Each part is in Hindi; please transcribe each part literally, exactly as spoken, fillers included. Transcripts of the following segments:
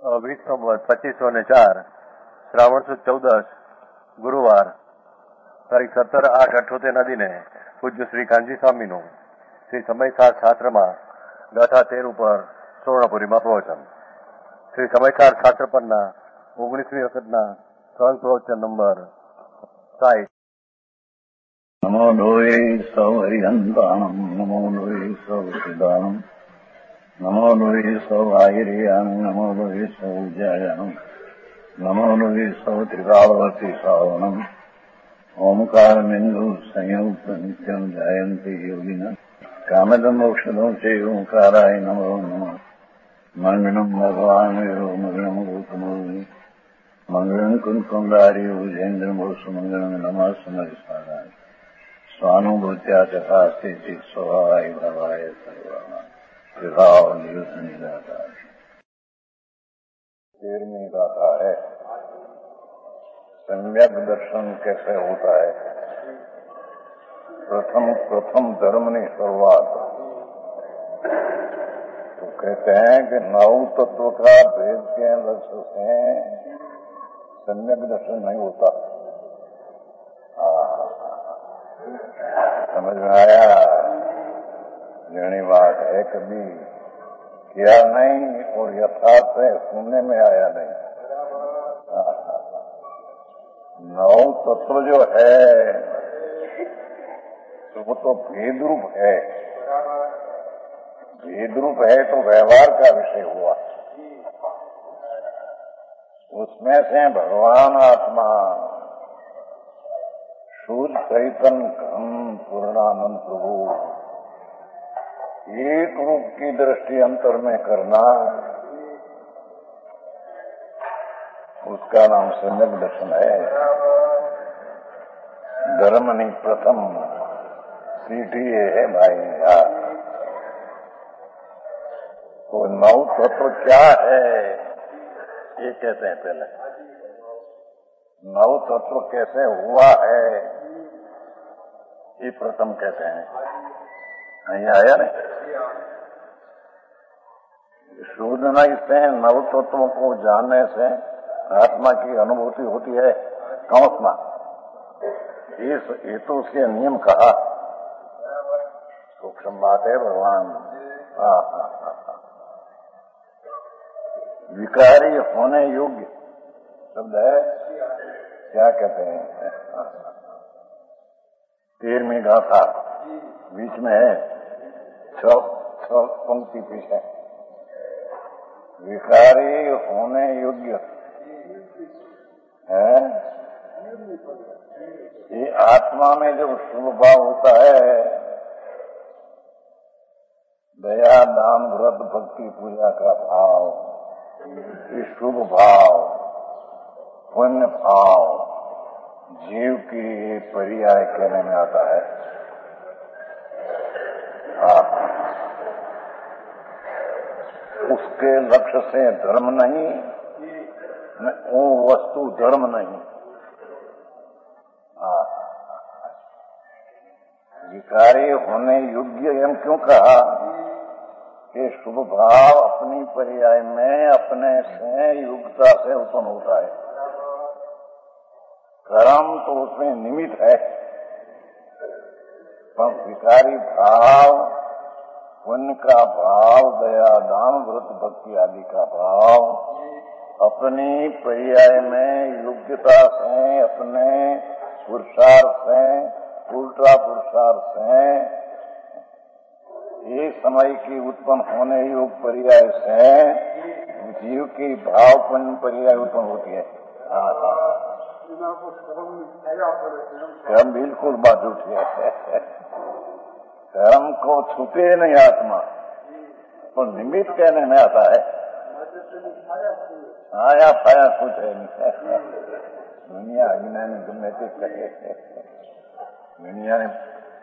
વીસ પચીસો ને ચાર શ્રાવણ સુદ ચૌદસ ગુરુવાર તારીખ સત્તર આઠ અઠ્યોતેરના દિને પૂજ્ય શ્રી કાનજી સ્વામીનું શ્રી સમયસાર શાસ્ત્રમાં ગાથા તેર ઉપર સુવર્ણપુરીમાં પ્રવચન. શ્રી સમયસાર શાસ્ત્ર પરના ઓગણીસમી વખતના ત્રણ પ્રવચન નંબર સાઈઠ. નમો લોહે સૌ હરિહંતાણમ નમો લોહે સૌ સિદ્ધાણમ નમો લોહે સૌ આહિર્યામ નમો લોહે સૌ જયામ નમો લોહે સૌ ત્રિકાળવતી શ્રાવણમ ઓમકાર બિંદુ સંયુક્ત નિત્યમ જયંતિ યોગિના કામદમ મોક્ષદો છે ઓંકારાય નમો નમઃ. મંગળમ ભગવાન વિરો મંગળમ ગૌતમોની મંગળમ કુંકુંડારી ઉજેન્દ્ર મોક્ષ મંગળમ નમઃ સમરિસ્વારાય સ્વાનુભૂત્યા તથા સ્થિતિ સ્વભાવાય ભવાય સર્વમાં विभाव नियुद्ध नहीं जाता है. तेरहवीं गाथा है सम्यक दर्शन कैसे होता है. प्रथम प्रथम धर्म ने शुरुआत तो कहते हैं कि नौ तत्व का भेद के लक्ष्य से सम्यक दर्शन नहीं होता. समझ में आया. लेनी बात है, कभी किया नहीं और यथार्थ है सुनने में आया नहीं. नौ तत्व जो है तो वो तो भेद रूप है. भेद रूप है तो व्यवहार का विषय हुआ. उसमें से भगवान आत्मा शुद्ध चैतन्य घन पूर्णानंद प्रभु एक रूप की दृष्टि अंतर में करना, उसका नाम सम्यक दर्शन है. धर्म नहीं प्रथम सीढ़ी है भाई. यार तो नौ तत्व क्या है ये कहते हैं. पहले नौ तत्व कैसे हुआ है ये प्रथम कहते हैं. नहीं आया नहीं. शोधना से नव तत्वों को जानने से आत्मा की अनुभूति होती है. कौसना इस ये तो उसके नियम कहा. सूक्ष्म बात है भगवान. हाँ हाँ हाँ. विकारी होने योग्य शब्द है. क्या कहते हैं. तेरहवीं गाथा बीच में है. छ पंक्ति पीछे विकारी होने योग्य है. ये आत्मा में जो शुभ भाव होता है, दया दान व्रत भक्ति पूजा का भाव, ये शुभ भाव पुण्य भाव जीव की पर्याय कहने में आता है. उसके लक्ष्य से धर्म नहीं, वो वस्तु धर्म नहीं. विकारी होने योग्य एवं क्यों कहा कि शुभ भाव अपनी पर्याय में अपने से युक्तता से उत्पन्न होता है. कर्म तो उसमें निमित्त है, पर विकारी भाव पुण्य का भाव दया दान व्रत भक्ति आदि का भाव अपनी पर्याय में योग्यता से अपने पुरुषार्थ से उल्टा पुरुषार्थ से ये समय की उत्पन्न होने योग पर्याय से जीव की भाव पुण्य पर्याय उत्पन्न होती है. हम बिल्कुल बात उठी है. कर्म को छुपे नहीं आत्मा, तो निमित्त कहने में आता है. आया फाया कुछ है नहीं. दुनिया अज्ञानी गम्य कहे दुनिया ने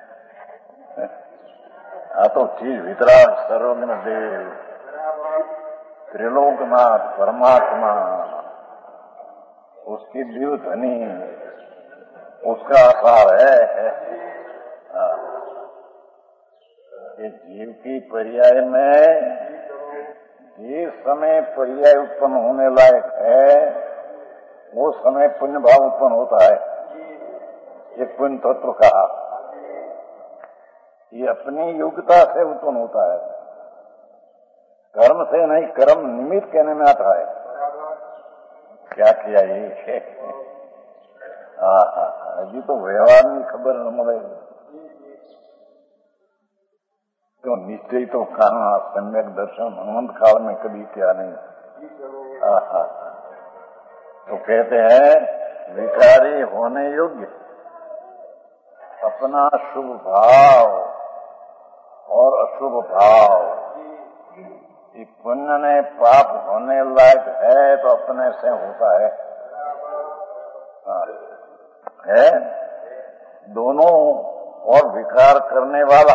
आ तो चीज वितराग सर्वज्ञ देव त्रिलोकनाथ परमात्मा उसकी जीव धनी उसका आसार है. ये जीव की पर्याय में ये जिस समय पर्याय उत्पन्न होने लायक है वो समय पुण्य भाव उत्पन्न होता है। ये पुण्य तत्व कहा, ये अपनी योग्यता से उत्पन्न होता है, कर्म से नहीं। कर्म निमित्त कहने में आता है। क्या किया ये? अभी तो व्यवहार में खबर न मिले तो निश्चय तो कहा सम्यक दर्शन अनंत काल में कभी क्या नहीं। आहा, तो कहते हैं विकारी होने योग्य अपना शुभ भाव और अशुभ भाव, ये पुण्य ने पाप होने लायक है तो अपने से होता है, है दोनों। और विकार करने वाला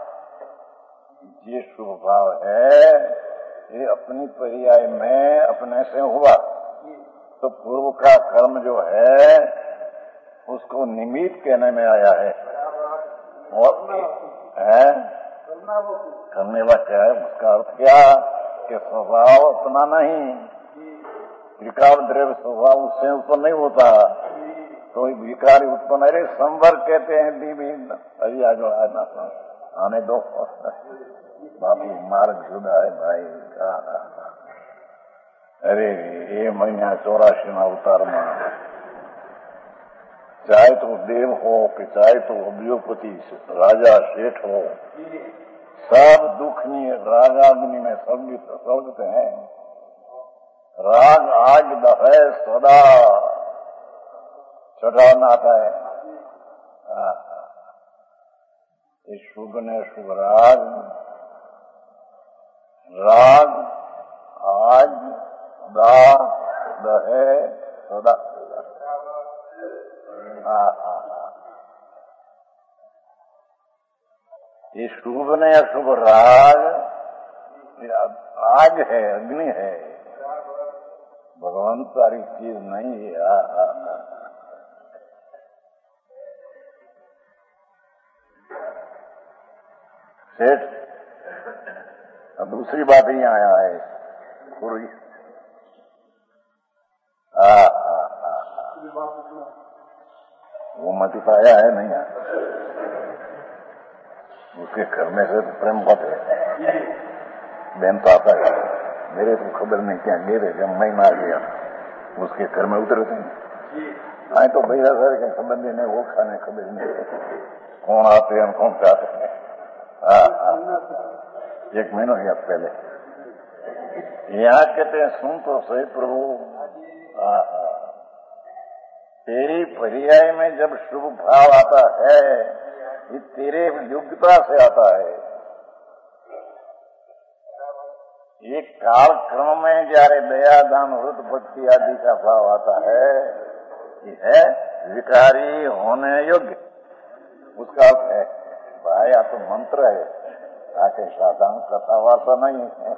ये शुभ भाव है, ये अपनी पर्याय में अपने से हुआ तो पूर्व का कर्म जो है उसको निमित्त कहने में आया है। और है करने वाला क्या है, उसका अर्थ क्या कि स्वभाव अपना नहीं, विकार द्रव्य स्वभाव उससे उत्पन्न नहीं होता, तो विकार उत्पन्न। अरे संवर कहते हैं दीवी, अरे आज आना आने दो बापू, मार्ग जुदा है भाई। अरे ये महीना चौरासी ना अवतार में चाहे तो देव हो कि चाहे तो उद्योगपति राजा सेठ हो, सब दुखनी रागाग्नि में सलगते हैं। राग आग दहे सदा चढ़ाना आता है। ये शुभ ने शुभ राग, राग आग दा दहे सदा। ये शुभ ने अशुभ राग आग है, अग्नि है, भगवान सारी चीज नहीं है। आ, आ, आ। सेठ अब दूसरी बात ही आया है पूरी। आ, आ, आ, आ। वो मत पाया है नहीं है, उसके करने से तो प्रेम बहुत है। बहन तो आता है, मेरे को खबर नहीं क्या गिरे, जब मैं मार गया उसके घर में उतरे थे। आए तो भैया सर के संबंधी ने वो खाने खबर नहीं कौन आते हैं कौन जाते हैं। एक महीना गया पहले यहाँ कहते हैं सुन तो सही प्रभु, तेरी पर्याय में जब शुभ भाव आता है ये तेरे योग्यता से आता है। ये काल क्रम में जયારે दया दान व्रत भक्ति आदि का भाव आता है, ये है विकारी होने योग्य। उसका अर्थ है भाई आप तो मंत्र है, आके साधारण कथा वार्ता नहीं है।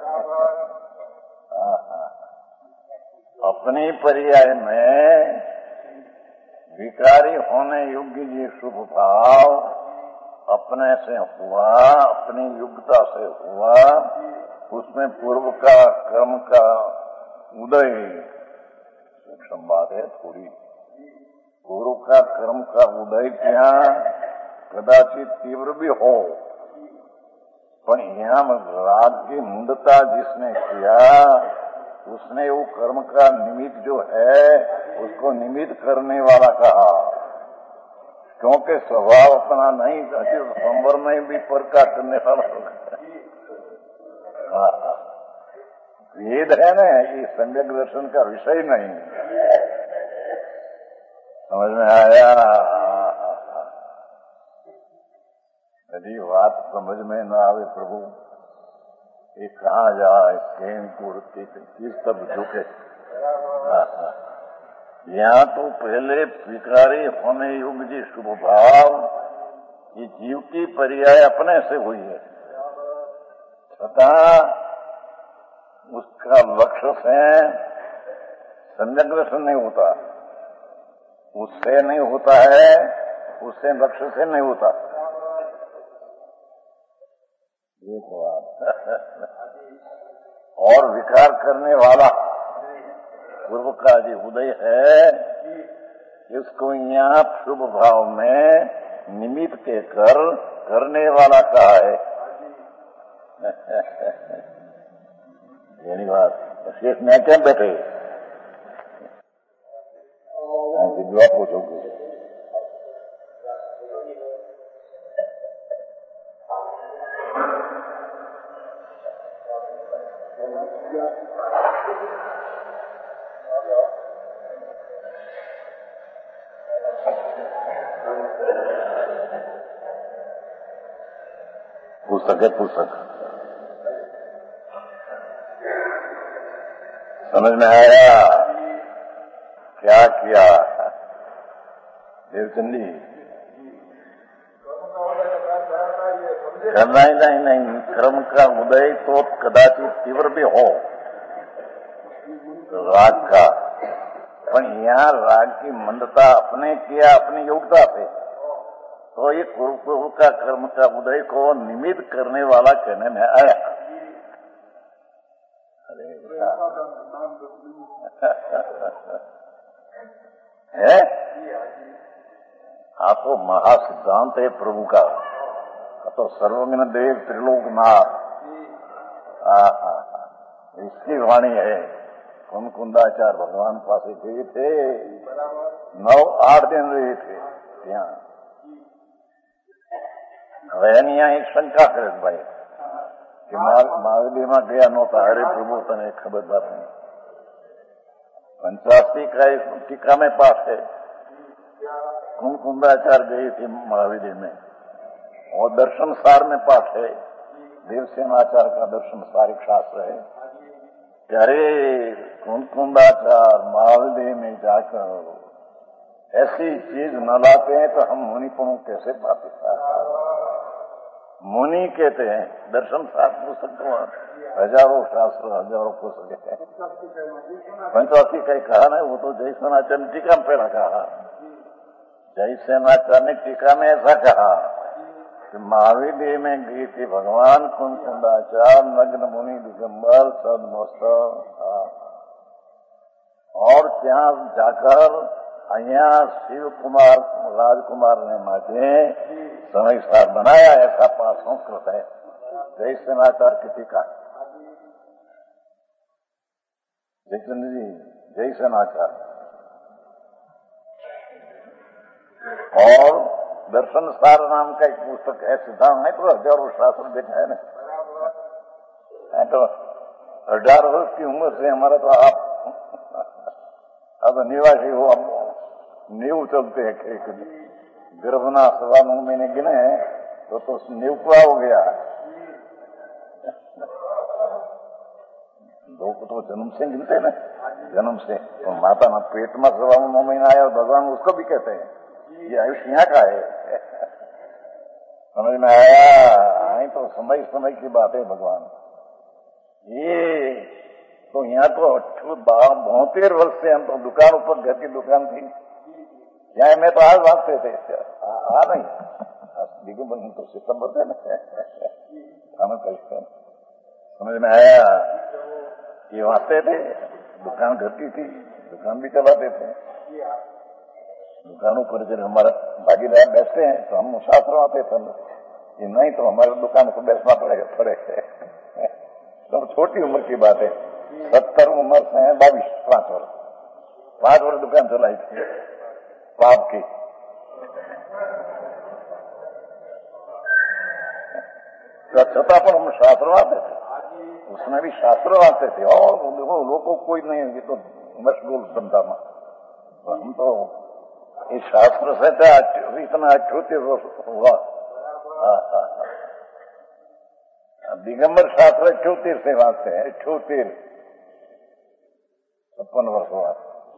अपनी पर्याय में विकारी होने योग्य ये शुभ भाव अपने से हुआ, अपनी योग्यता से हुआ, उसमें पूर्व का कर्म का उदय सूक्ष्म बात है थोड़ी। पूर्व का कर्म का उदय क्या कदाचित तीव्र भी हो, पर यहाँ राग की मुंडता जिसने किया उसने वो कर्म का निमित्त जो है उसको निमित्त करने वाला कहा, क्योंकि स्वभाव अपना नहीं, संवर में भी परका करने वाला वेद है ना, ये सम्यक दर्शन का विषय नहीं। समझ में आया? यदि बात समझ में न आवे प्रभु ये कहाँ जाए, कहीं कुर्ती किस तब झुके। यहाँ तो पहले विकारी होने युग जी शुभ भाव ये जीव की पर्याय अपने से हुई है, तथा उसका लक्ष्य से सम्यक दर्शन नहीं होता, उससे नहीं होता है, उससे लक्ष्य से नहीं होता। ये तो बात। और विकार करने वाला पूर्व का जो उदय है, इसको यहाँ शुभ भाव में निमित्त के कर करने वाला कहा है। यानी बात शेष में क्या बैठे जवाब पूछोगे। पुस्तक है पुस्तक समझ में आया क्या किया देवचंद जी? नहीं नहीं नहीं, कर्म का उदय तो कदाचित तीव्र भी हो राग का, पर यहाँ राग की मंदता अपने किया अपनी योग्यता से, तो ये पूर्व का कर्म का उदय को निमित्त करने वाला कहने में आया। अरे है हाँ, तो महासिद्धांत है प्रभु का, तो सर्वज्ञ देव त्रिलोकनाथ, इसकी वाणी है। कुंद कुंदाचार्य भगवान पास गए थे, नौ आठ दिन रहे थे यहाँ। હવે એની અહીં શંકા કરે ભાઈ કે મહાવીરમાં ગયા નહોતા, અરે પ્રભુ તને ખબર બાત નહીં। पंचासी का एक टीका में पास है, कुंद कुंदाचार्य गई थी महावीर में, और दर्शन सार में पास है, देवसेनाचार्य का दर्शन सार एक शास्त्र है। अरे कुंद कुंदाचार्य महावीर में जाकर ऐसी चीज न लाते हैं तो हम मुनिपुणों कैसे पाते? मुनि कहते हैं दर्शन शास्त्र पुस्तक, हजारों शास्त्र हजारों पुस्तक है। पंचवासी का कहा ना, वो तो जयसेनाचार्य ने टीका में पहला कहा। जयसेनाचार्य ने टीका में ऐसा कहा कि महावीर में गई थी भगवान कुंद कुंदाचार्य नग्न मुनि दिगंबर सदमस्तक, और ત્યાં जाकर અહીંયા शिव कुमार राजकुमार ने माथे समय सार बनाया, ऐसा पाठ संस्कृत है जयसेनाचार्य की टीका। जयचंद्र जी जयसेनाचार्य, और दर्शन सार नाम का एक पुस्तक है, सिद्धांत नहीं तो हजारों शास्त्र बैठा है ना। तो अठारह वर्ष की उम्र से हमारा तो आप अब निवासी हो, अब नींव चलते हैं खेत में, गर्भना सवा नौ महीने गिने तो तो नींव पूरा हो गया। लोग तो जन्म से गिनते ना, जन्म से, तो माता ना पेट में सवा नौ महीना आया, भगवान उसको भी कहते हैं, ये आयुष यहाँ का है। समझ में आया? तो समय समय की बात है भगवान। ये तो यहाँ तो बहत्तर वर्ष से हम तो दुकान ऊपर, घर की दुकान थी, यहाँ मैं तो आज वाँचते थे, आ नहीं दिगंबर तो सितंबर थे ना, खाना कैसे समझ में आया? ये वाँचते थे, दुकान घर की थी, दुकान भी चलाते थे। दुकानों पर जब हमारा भागीदार बैठते हैं तो हम मुसाफिर आते थे, ये नहीं तो हमारे दुकान पर बैठना पड़ेगा थोड़े। तो छोटी उम्र की बात है, सत्तर उम्र से है, बाईस पांच वर्ष पांच वर्ष दुकान चलाई थी पाप की। तो छता पर हम शास्त्र आते थे, उसमें भी शास्त्र आते थे, और देखो लोगों को कोई नहीं, ये तो मशगूल बनता में, हम तो इस शास्त्र से तो इतना अठोते हुआ। दिगंबर शास्त्र अठोतेर से वाँचते हैं, अठोतेर छप्पन वर्ष हुआ।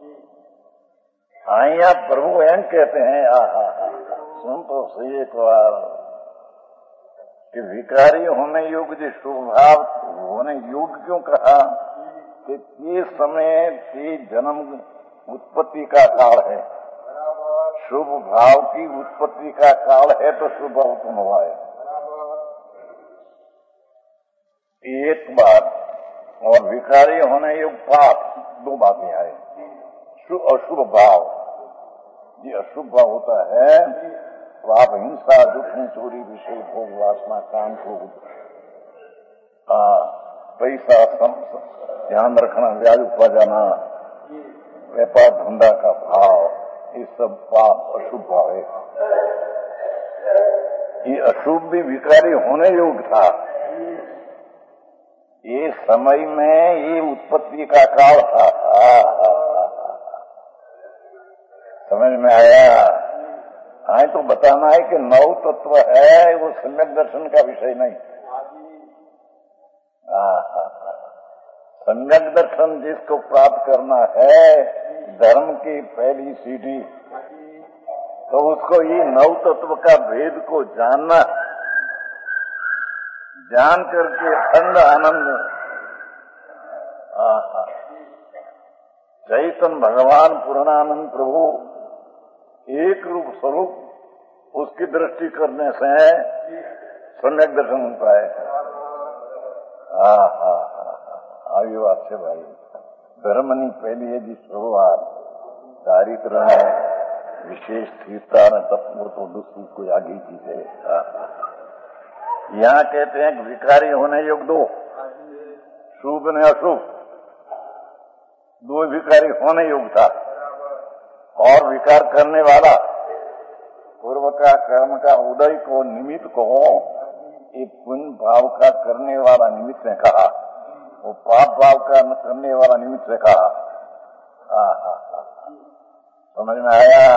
आइया प्रभु एम कहते हैं, आ हा हा सुन तो सही एक बार कि विकारी होने योग्य जो शुभ भाव होने योग्य क्यों कहा कि ये समय की जन्म उत्पत्ति का काल है, शुभ भाव की उत्पत्ति का काल है, तो शुभ भाव उत्पन्न हुआ है। एक बार और विकारी होने युक्त पाप, दो बातें आए। अशुभ भाव, ये अशुभ भाव होता है पाप, हिंसा, दुख, चोरी, विषय, भोग, वासना, काम, क्रोध, पैसा, ध्यान रखना, व्याज उपा जाना, व्यापार धंधा का भाव, ये सब पाप अशुभ भाव है। ये अशुभ भी विकारी होने योग्य था। ये समय में ये उत्पत्ति का काल था। समझ में आया? हाँ, तो बताना है कि नौ तत्व है, वो सम्यक दर्शन का विषय नहीं। सम्यक दर्शन जिसको प्राप्त करना है, धर्म की पहली सीढ़ी, तो उसको ये नौ तत्व का भेद को जानना, जान करके अखंड आनंद, चैतन्य भगवान पूर्णानंद प्रभु एक रूप स्वरूप उसकी दृष्टि करने से सम्यक दर्शन होता है। हाँ हाँ हाँ, ये बात है भाई। धर्मनी पहली है जी शुरुआत, चारित्र में विशेष स्थिरता न तत्व तो दूसरी कोई आगे चीज है। यहाँ कहते हैं कि विकारी होने योग दो, शुभ ने अशुभ, दो विकारी होने योग था। और विकार करने वाला पूर्व का कर्म का उदय को निमित्त को एक पुण्य भाव का करने वाला निमित्त ने कहा, वो पाप भाव का करने वाला निमित्त ने कहा। समझ में आया?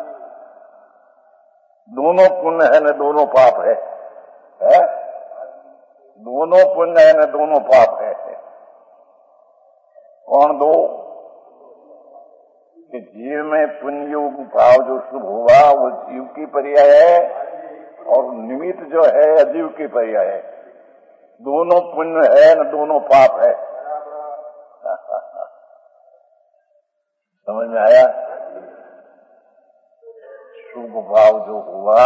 दोनों पुण्य है न दोनों पाप है, है? दोनों पुण्य है न दोनों पाप है। कौन दो? कि जीव में पुण्य योग भाव जो शुभ हुआ वो जीव की पर्याय है, और निमित्त जो है अजीव की पर्याय है। दोनों पुण्य है न दोनों पाप है। समझ में आया? शुभ भाव जो हुआ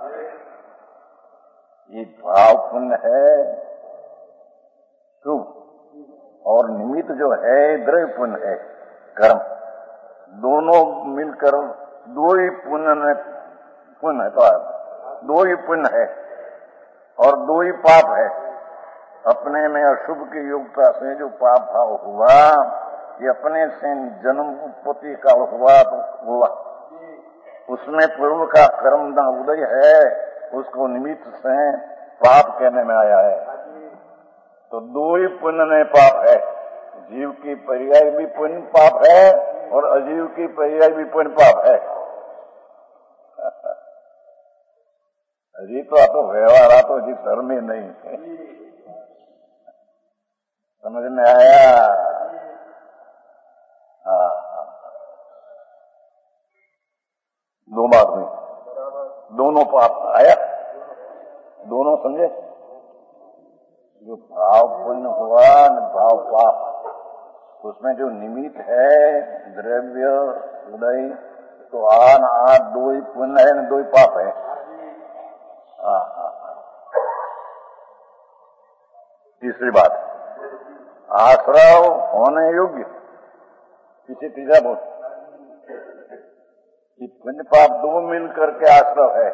ये भाव पुण्य है शुभ, और निमित्त जो है द्रव्य पुण्य है कर्म। दोनों मिलकर दो ही पुण्य में पुण्य है, तो दो ही पुण्य है और दो ही पाप है। अपने में अशुभ की योग्यता से जो पाप भाव हुआ, ये अपने से जन्म उत्पत्ति का हुआ तो हुआ, उसमें पूर्व का कर्म न उदय है, उसको निमित्त से पाप कहने में आया है। तो दो ही पुण्य में पाप है, जीव की पर्याय भी पुण्य पाप है और अजीव की पर्याय भी पुण्य पाप है। अजी तो आप व्यवहार आप जी धर्म में नहीं है। समझ में आया? हाँ, दो बात में दोनों पाप आया, दोनों समझे? जो भाव पुण्य हुआ न भाव पाप, उसमें जो निमित्त है द्रव्य उदय, तो आन आ दो ही पुण्य है न दो ही पाप है। हाँ हाँ। तीसरी बात, आश्रव होने योग्य, पीछे तीसरा बोल, कि पुण्य पाप दो मिल करके आश्रव है।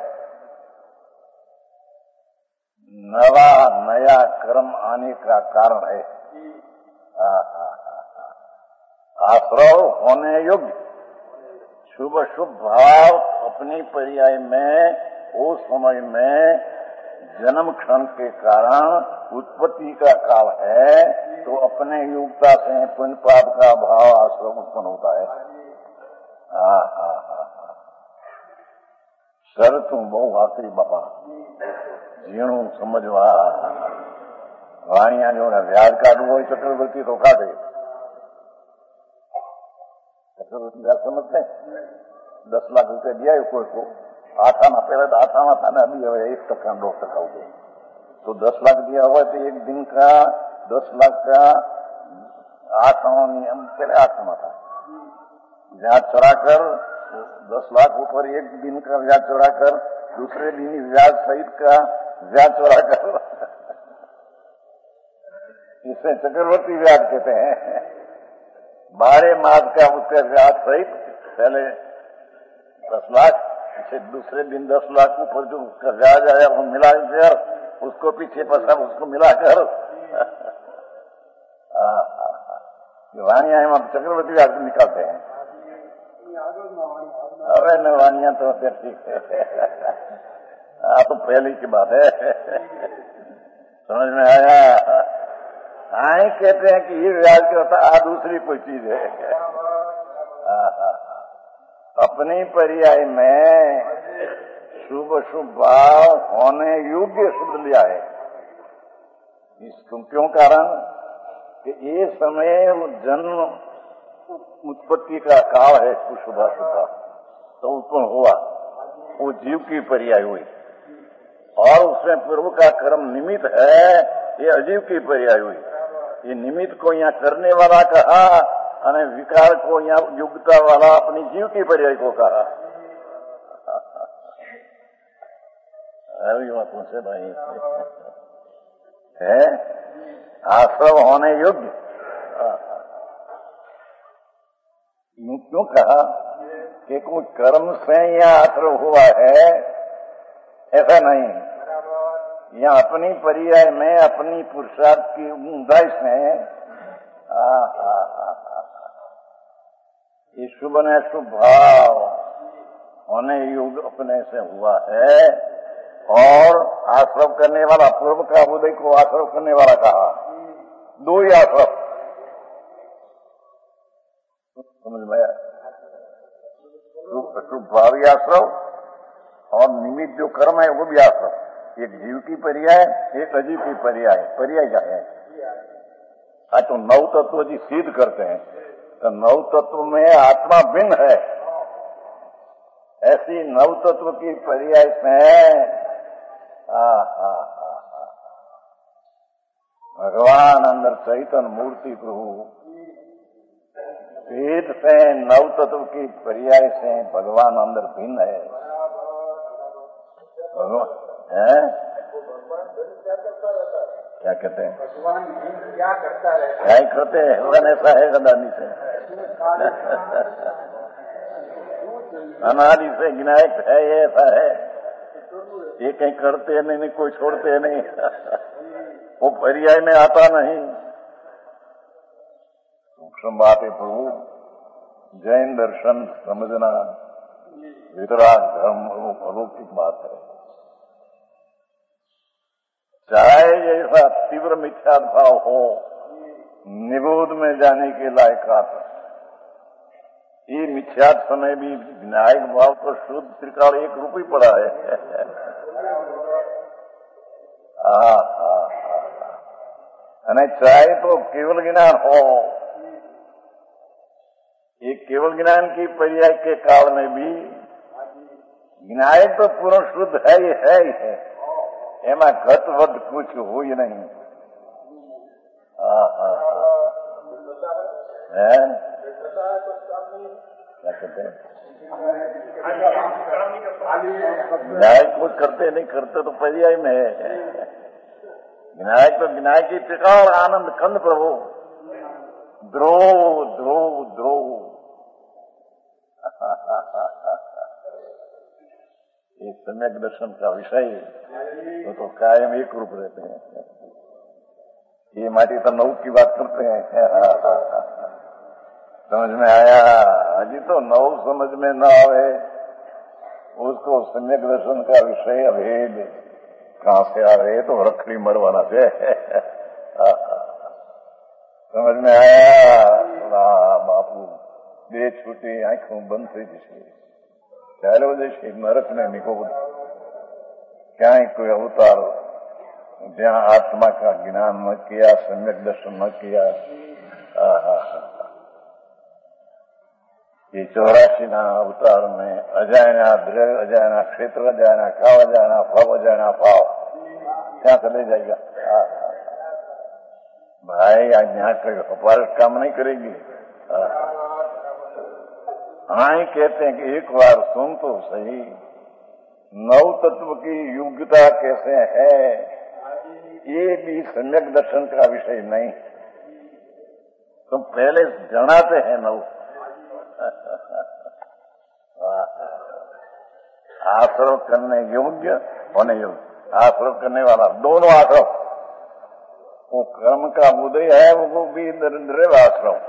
नवा नया कर्म आने का कारण है। आश्रव होने योग्य, शुभ शुभ भाव अपनी पर्याय में उस समय में जन्म क्षण के कारण उत्पत्ति का काल है, तो अपने योग्यता से पुण्य पाप का भाव आश्रव उत्पन्न होता है। हाँ हाँ हाँ हाँ। सर तू बहु आखिरी बापा जीणु समझवा वाणिया जो व्याज काटવું હોય चक्रवर्ती तो काटे। चक्रवर्ती व्याज समझते दस लाख रुपया दिया कोई को, आठ आना पहले तो आठ आना था ना, अभी હવે एक टका दो टका हो गए, तो दस लाख दिया हुआ तो एक दिन का दस लाख का आठ आना नियम पहले आठ आना था। ब्याज चढ़ाकर दस लाख ऊपर एक दिन का ब्याज चढ़ाकर दूसरे दिन ब्याज सहित का ब्याज चढ़ाकर ये इसे चक्रवर्ती व्याज कहते हैं। बारह मास का उसका व्याज सहित पहले दस लाख, पीछे दूसरे दिन दस लाख ऊपर जो उसका व्याज आया वो मिलाकर उसको पीछे पसा उसको मिलाकर वाणियां हम चक्रवर्ती व्याज निकालते हैं। अरे न वाणियां तो फिर ठीक है। हाँ तो पहले की बात है। समझ में आया? हाँ कहते हैं कि ये व्याज क्या होता है, दूसरी कोई चीज है। अपनी पर्याय में शुभ शुभ भाव होने योग्य शब्द लिया है। इसको क्यों कारण कि ये समय जन्म उत्पत्ति का काल है, शुभ शुभ तो उत्पन्न हुआ, वो जीव की पर्याय हुई, और उसमें पूर्व का कर्म निमित्त है, ये अजीव की पर्याय हुई। ये निमित्त को यहाँ करने वाला कहा और विकार को यहाँ युक्ता वाला अपनी जीव की पर्याय को कहा। अभी बात मुझसे भाई है आश्रव होने योग्य। यूं क्यों कहा कि कोई कर्म से यहाँ आश्रव हुआ है, ऐसा नहीं। यहाँ अपनी पर्याय में अपनी पुरुषार्थ की ऊंचाई से ये शुभ ने शुभ भाव होने योग्य अपने से हुआ है, और आश्रव करने वाला पूर्व का उदय को आश्रव करने वाला कहा। दो ही आश्रव समझ में आया? शुभ भावी आश्रव और निमित्त जो कर्म है वो भी आश्रव। एक जीव की पर्याय, एक अजीव की पर्याय। पर्याय क्या है? आज तो नव तत्व जी सिद्ध करते हैं, तो नव तत्व में आत्मा भिन्न है, ऐसी नव तत्व की पर्याय से भगवान अंदर चैतन्य मूर्ति प्रभु वेद से नव तत्व की पर्याय से भगवान अंदर भिन्न है। भगवान है क्या कहते हैं? भगवान क्या करता है? क्या ही करते हैं? भगवान ऐसा है गदानी से अनादि से विनायक है, ये ऐसा है। ये कहीं करते नहीं, नहीं कोई छोड़ते नहीं। वो पर्याय में आता नहीं। सूक्ष्म बात है प्रभु, जैन दर्शन समझना वितराग धर्म अलौकिक बात है। चाहे जैसा तीव्र मिथ्या भाव हो, निबोध में जाने के लायकात, ये मिथ्या समय भी विनायक भाव तो शुद्ध त्रिकाल एक रूप ही पड़ा है। અને चाहे तो केवल ज्ञान हो, ये केवल ज्ञान की पर्याय के काल में भी विनायक तो पूर्ण शुद्ध है ही है ही है, एमा घटवध कुछ हो ही नहीं। है क्या कहते हैं? विनायक कुछ करते नहीं, करते तो पर्याय में है। विनायक तो विनायक की त्रिकाल आनंद कंद प्रभु ध्रुव ध्रुव ध्रुव। ये सम्यक दर्शन का विषय तो, तो कायम एक रूप रहते हैं। ये माटी तो नव की बात करते हैं। समझ में आया? अजी तो नव समझ में न आवे उसको सम्यक दर्शन का विषय अभेद कहां से आवे, तो रखड़ी मरवाना से। समझ में आया? बापू दे छूटी आंखों बंद थी जैसे चालो जैसे नरक ने निकोद क्या कोई अवतार जहाँ आत्मा का ज्ञान न किया, सम्यक दर्शन न किया। ये चौरासी ना अवतार में अजायना द्रव्य, अजायना क्षेत्र, अजायना काव, अजायना भाव, अजायना भाव क्या चले जाएगा? भाई आज यहाँ कोई अपारक काम नहीं करेगी। हाँ ही कहते हैं कि एक बार सुन तो सही, नव तत्व की योग्यता कैसे है ये भी सम्यक दर्शन का विषय नहीं। तुम पहले जनाते हैं नव आश्रव करने योग्य होने योग्य, आश्रव करने वाला दोनों आश्रव, वो कर्म का उदय है वो भी द्रव आश्रव,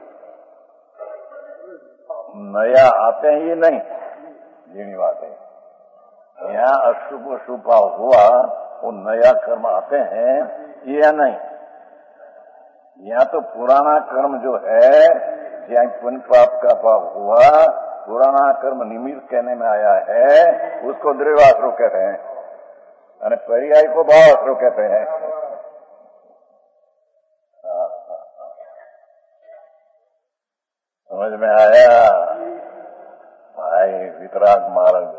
नया आते ही नहीं, जीनी बात है। यहाँ अशुभ शुभ हुआ वो नया कर्म आते हैं या नहीं, यहाँ तो पुराना कर्म जो है, जहाँ पुण्य पाप का पाप हुआ, पुराना कर्म निमित्त कहने में आया है, उसको द्रव्याश्रव कहते हैं, यानी पर्याय को भावाश्रव कहते हैं। समझ में आया भाई? वितराग मार्ग।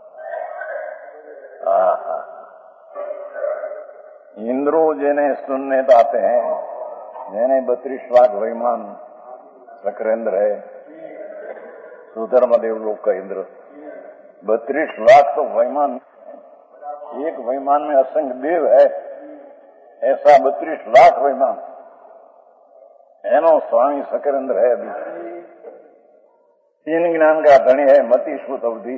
इंद्रो जेने सुनने आते हैं, जेने बत्रीस लाख वैमान सक्रेंद्र है, सुधर्म देव लोक का इंद्र, बत्रीस लाख तो वैमान, एक वैमान में असंख्य देव है, ऐसा बत्रीस लाख वैमान एनो स्वामी सक्रेंद्र है। अभी तीन ज्ञान का धनी है, मति श्रुत अवधि,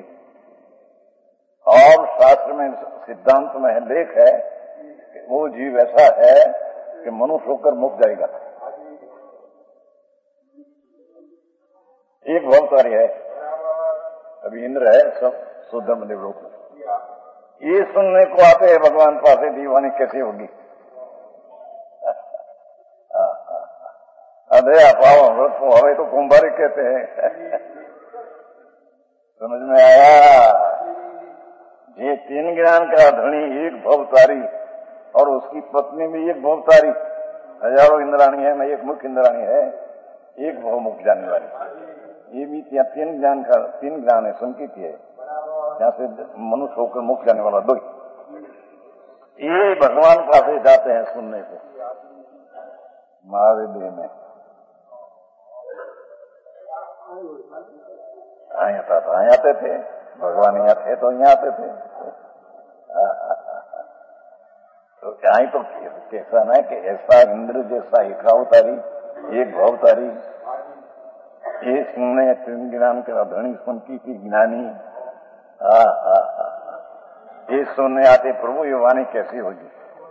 और शास्त्र में सिद्धांत में लेख है कि वो जीव ऐसा है कि मनुष्य होकर मुक जाएगा। एक भवतारी है, अभी इंद्र है, सब सुधर्म देव लोक। ये सुनने को आते हैं भगवान पासे, दीवानी कैसी होगी? अधया पाव व्रत को हवे तो कुंभारी कहते हैं। समझ में आया? ये तीन ज्ञान का धनी एक भवतारी और उसकी पत्नी भी एक भवतारी, हजारों इंद्राणी है, मैं एक मुख्य इंद्राणी है, एक भव मुख जाने वाली। ये भी यहाँ तीन ज्ञान का, तीन ज्ञान है, संकित है, यहाँ से मनुष्य होकर मुख जाने वाला दो। ये भगवान पास जाते हैं सुनने को, महाविद्य में आया था, आए आते थे भगवान, यहाँ थे तो यहाँ आते थे। तो क्या ही तो कैसा ना कि ऐसा इंद्र जैसा एक अवतारी, एक भवतारी, ये सुनने तीन ज्ञान का धनी सुनकी की ज्ञानी, हा हा हा, ये सुनने आते प्रभु ये वाणी कैसी होगी?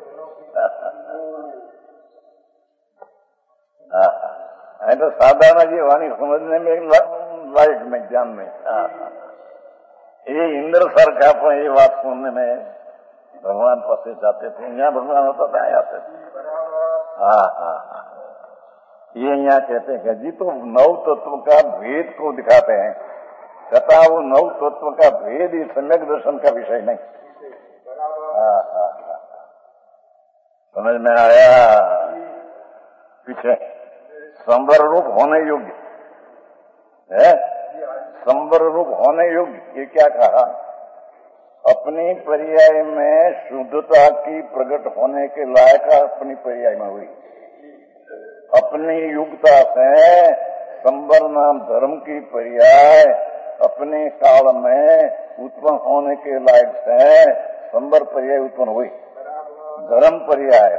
तो साधारण जी वाणी समझने में लायक में, ज्ञान में, ये इंद्र सर का पर ये बात सुनने में भगवान पासे जाते थे, यहाँ भगवान होता था, आते थे। हाँ हाँ हाँ, ये यहाँ कहते हैं जी तो नव तत्व का भेद को दिखाते हैं, तथा वो नव तत्व का भेद ही सम्यक दर्शन का विषय नहीं। हाँ हाँ हाँ, समझ में आया? पीछे संवर रूप होने योग्य है, संवर रूप होने योग्य, ये क्या कहा? अपनी पर्याय में शुद्धता की प्रकट होने के लायक अपनी पर्याय में हुई, अपनी युक्ता से संवर नाम धर्म की पर्याय अपने काल में उत्पन्न होने के लायक से संवर पर्याय उत्पन्न हुई, धर्म पर्याय।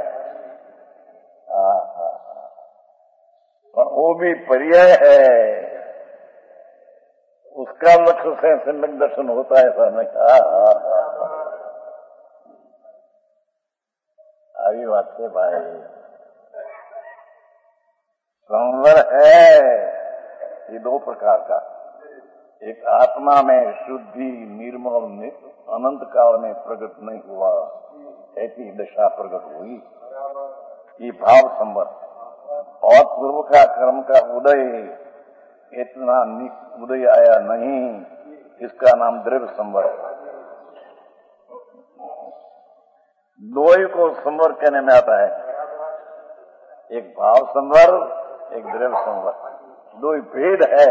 पर वो भी पर्याय है, उसका लक्ष्य से सम्यक दर्शन होता है, ऐसा नहीं। अभी बात से भाई संवर है ये दो प्रकार का, एक आत्मा में शुद्धि निर्मल अनंत काल में प्रकट नहीं हुआ, ऐसी दशा प्रकट हुई, ये भाव संवर। और पूर्व का कर्म का उदय इतना उदय आया नहीं, इसका नाम द्रव्य संवर। दो ही को संवर कहने में आता है, एक भाव संवर, एक द्रव्य संवर, दो ही भेद है।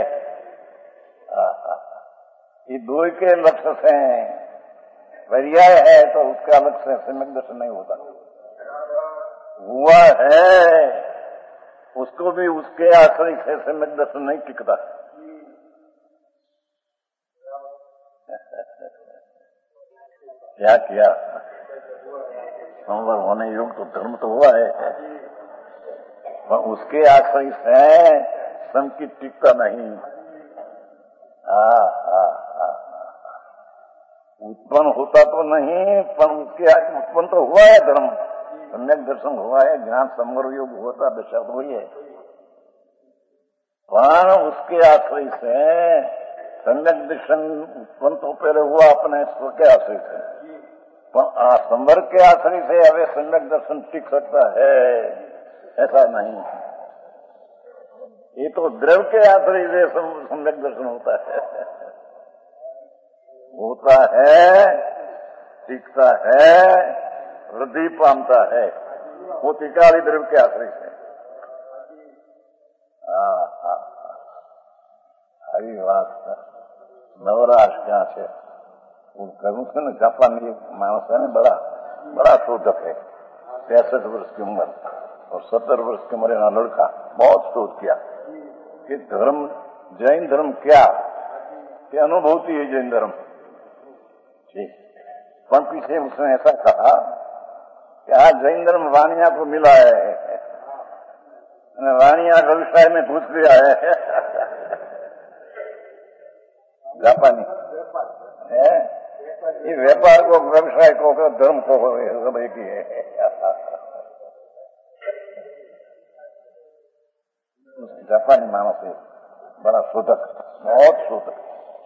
ये दो ही के लक्ष्य से पर्याय है तो उसका लक्ष्य सम्यक दर्शन नहीं होता। हुआ है उसको भी उसके आश्रय से सम्यक दर्शन नहीं टिकता। क्या किया? संवर होने योग तो धर्म तो हुआ है, पर उसके आश्रय से संकित टिकता नहीं। आ, आ, आ, उत्पन्न होता तो नहीं, पर उसके उत्पन्न तो हुआ है धर्म, सम्यक दर्शन हुआ है, ज्ञान संवर योग होता बेशक हुई है, पर उसके आश्रय से सम्यक दर्शन उत्पन्न तो पहले हुआ अपने स्व के आश्रय से, पर संवर के आश्रय से अवे सम्यक दर्शन टिक सकता है ऐसा नहीं। ये तो द्रव के आश्रय से सम्यक दर्शन होता है, होता है, टिकता है, वृद्धि पामता है, वो टिकाली द्रव के आश्रय से। हरी बात नवराश क्या है वो कहूँ से न जापानी मानस है, बड़ा बड़ा शोधक है, पैंसठ वर्ष की उम्र और सत्तर वर्ष की उम्र ना लड़का, बहुत शोध किया कि धर्म जैन धर्म क्या, क्या अनुभूति है जैन धर्म। ठीक, पर पीछे उसने ऐसा कहा कि आज जैन धर्म वाणिया को मिला है, वाणिया व्यवसाय में घुस गया है। जापानी है ये व्यापार को, व्यवसाय को, धर्म को सब एक ही है। जापानी मानस है, बड़ा शोधक, बहुत शोधक,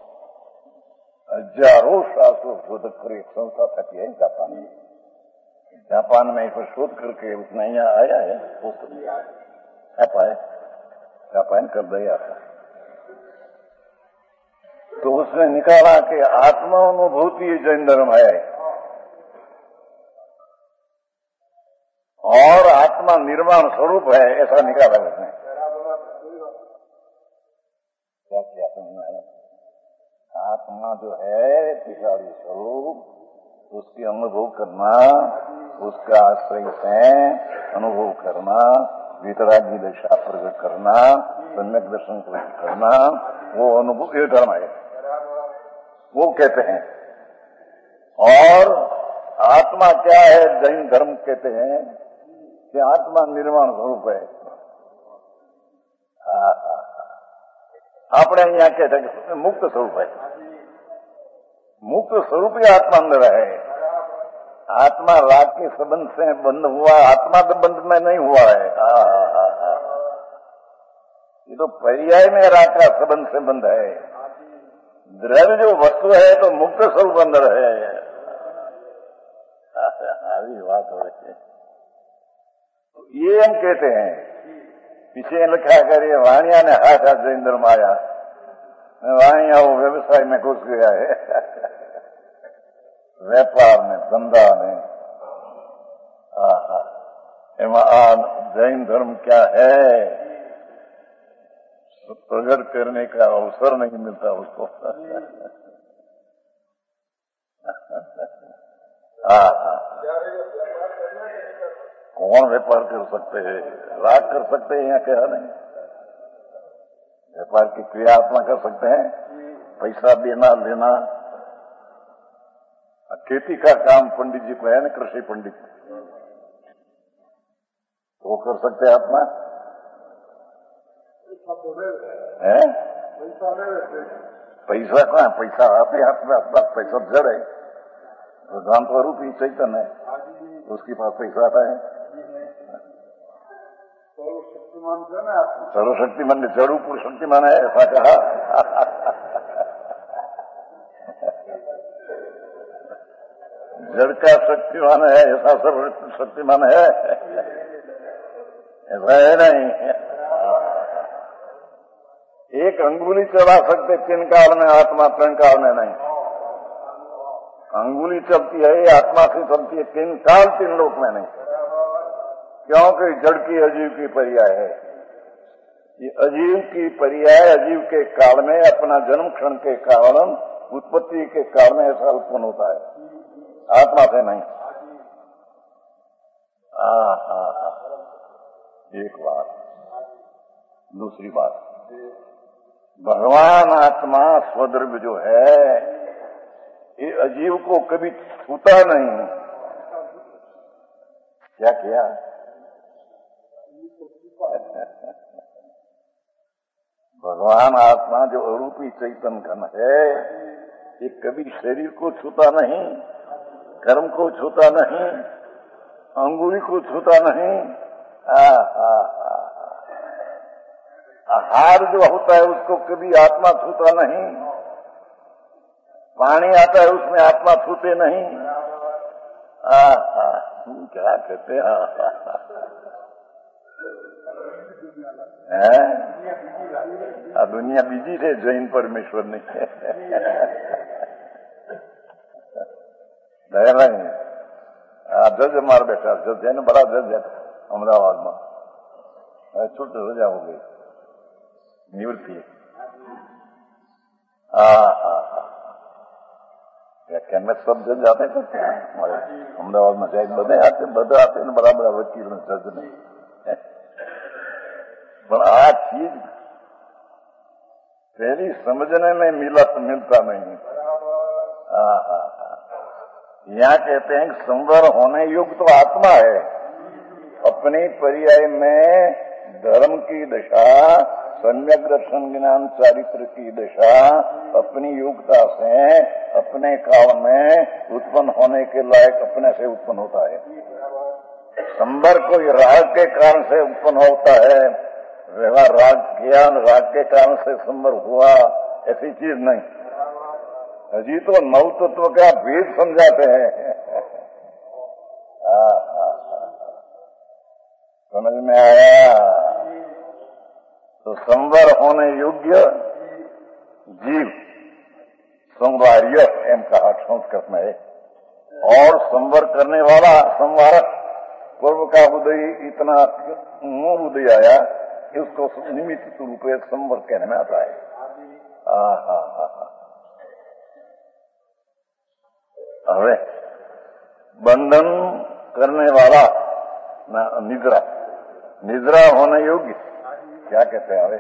हजारों शास्त्रों शोधक कर एक संस्था थकी है जापान में। जापान में एक शोध करके उसने यहाँ आया है, जापान कर दिया था, तो उसने निकाला कि आत्मा अनुभूति जैन धर्म है और आत्मा निर्माण स्वरूप है, ऐसा निकाला उसने। क्या क्या समझना है? आत्मा जो है पिछाड़ी स्वरूप, उसकी अनुभव करना, उसका आश्रय से अनुभव करना, वितरागी दशा प्रकट करना, सम्यक दर्शन प्रकट करना, वो अनुभव ये धर्म है, वो कहते हैं। और आत्मा क्या है? जैन धर्म कहते हैं कि आत्मा निर्माण स्वरूप है। अपने यहाँ कहते हैं मुक्त स्वरूप है, मुक्त स्वरूप ही आत्मा अंदर है। आत्मा राग के संबंध से बंध हुआ, आत्मा तो बंध में नहीं हुआ है। आ, आ, आ, ये तो पर्याय में राग का संबंध से बंध है। द्रव्य जो वस्तु है तो मुक्त स्वरूप अंदर है। अभी बात हो रही है, ये हम कहते हैं। पीछे लिखा करिए वाणिया ने हाथ हाथ जैन धर्म आया, वाणिया वो व्यवसाय में घुस गया है, व्यापार में, धंधा में। जैन धर्म क्या है? प्रकट करने का अवसर नहीं मिलता उसको। कौन व्यापार कर सकते हैं? राग कर सकते हैं, यहाँ क्या नहीं। व्यापार की क्रिया आत्मा कर सकते हैं, पैसा देना लेना। खेती का काम पंडित जी को है ना, कृषि पंडित, तो वो कर सकते हैं आत्मा है? पैसा कहाँ? पैसा आपके हाथ में, अपना पैसा जड़ है, भगवान तो रूप ही चैतन्य है, उसके पास पैसा आता है। सर्वशक्तिमान जड़ ऊपर शक्तिमान है, ऐसा कहा। जड़ का शक्तिमान है, ऐसा सर्व शक्तिमान है, ऐसा है नहीं। एक अंगुली चला सकते तीन काल में, आत्मा तीन काल में नहीं। अंगुली चलती है, आत्मा से चलती है तीन काल, तीन लोक में नहीं, क्योंकि जड़ की अजीव की पर्याय है। ये अजीव की पर्याय अजीव के काल में, अपना जन्म क्षण के कारण, उत्पत्ति के काल में ऐसा उत्पन्न होता है, आत्मा से नहीं। आ, आ, आ, एक बात। दूसरी बात, भगवान आत्मा स्वद्रव्य जो है, ये अजीव को कभी छूता नहीं, क्या किया? भगवान आत्मा जो अरूपी चैतन्य घन है, ये कभी शरीर को छूता नहीं, कर्म को छूता नहीं, अंगुली को छूता नहीं। आ, आ, आ, आहार जो होता है उसको कभी आत्मा छूता नहीं, पानी आता है उसमें आत्मा छूते नहीं। आ, आ, क्या कहते हैं? आ दुनिया बीजी है, जैन परमेश्वर नहीं है। दया नहीं आ जज मार बैठा, जज है ना, बड़ा जज है अहमदाबाद में, छुट्टी हो जा हो गई निवृत्ति। व्याख्यान में सब जज आते करते हैं अहमदाबाद में, जाए बधे आते बधे आते हैं, बड़ा बड़ा वकील ने जज नहीं। पर आ चीज पहली समझने में मिला तो मिलता नहीं। यहाँ कहते हैं कि संवर होने युक्त तो आत्मा है, अपनी पर्याय में धर्म की दशा, सम्यक दर्शन ज्ञान चारित्र की दशा अपनी योग्यता से अपने काल में उत्पन्न होने के लायक अपने से उत्पन्न होता है। संवर कोई राग के कारण से उत्पन्न होता है, व्यवहार राग किया, राग के कारण से संवर हुआ, ऐसी चीज नहीं। अजी तो नव तत्व का भेद समझाते हैं। समझ में आया? तो संवर होने योग्य जीव संवार्य एम कहा संस्कृत में है, और संवर करने वाला संवारक, पूर्व का उदय इतना मुंह उदय आया कि उसको निमित्त रूप से संवर कहने में आता है। हा हा हा હવે बंधन करने वाला ना निद्रा, निद्रा होने योग्य क्या कहते हैं? अरे